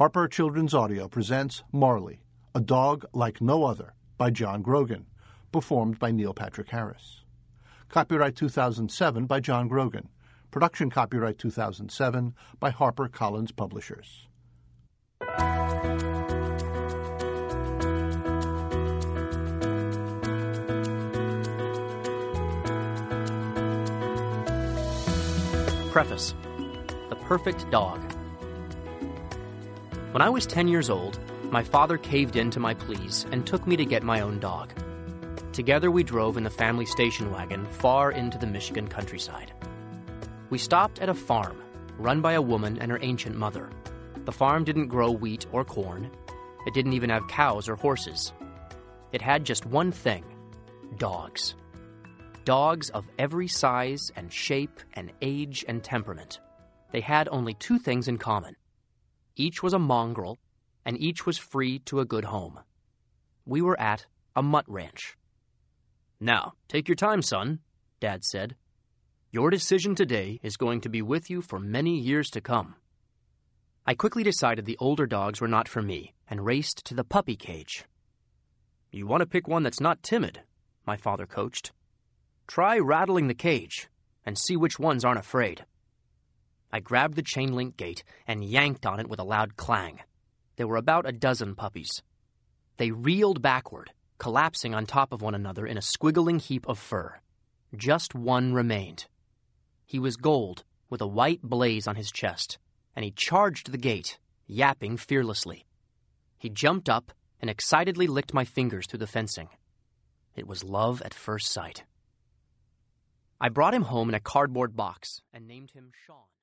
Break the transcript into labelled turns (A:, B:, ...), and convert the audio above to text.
A: Harper Children's Audio presents Marley, A Dog Like No Other by John Grogan, performed by Neil Patrick Harris. Copyright 2007 by John Grogan. Production copyright 2007 by HarperCollins Publishers.
B: Preface: The Perfect Dog. When I was 10 years old, my father caved in to my pleas and took me to get my own dog. Together we drove in the family station wagon far into the Michigan countryside. We stopped at a farm run by a woman and her ancient mother. The farm didn't grow wheat or corn. It didn't even have cows or horses. It had just one thing: dogs. Dogs of every size and shape and age and temperament. They had only two things in common. Each was a mongrel, and each was free to a good home. We were at a mutt ranch. "Now, take your time, son," Dad said. "Your decision today is going to be with you for many years to come." I quickly decided the older dogs were not for me and raced to the puppy cage. "You want to pick one that's not timid," my father coached. "Try rattling the cage and see which ones aren't afraid." I grabbed the chain link gate and yanked on it with a loud clang. There were about a dozen puppies. They reeled backward, collapsing on top of one another in a squiggling heap of fur. Just one remained. He was gold, with a white blaze on his chest, and he charged the gate, yapping fearlessly. He jumped up and excitedly licked my fingers through the fencing. It was love at first sight. I brought him home in a cardboard box and named him Sean.